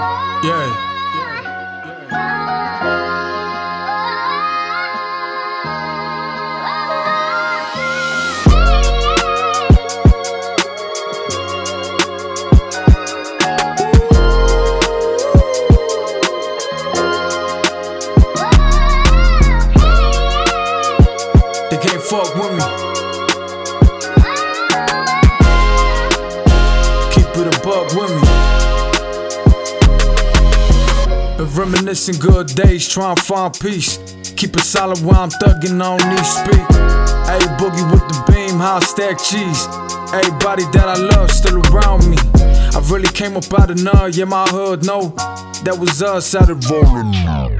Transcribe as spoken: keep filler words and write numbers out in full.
Yeah. They can't fuck with me. Keep it a buck with me. Been reminiscing good days, trying to find peace. Keep it solid while I'm thugging on these speak. Ayy, boogie with the beam, how I stack cheese. Everybody that I love still around me. I really came up out of none, yeah, my hood know that was us out of rolling.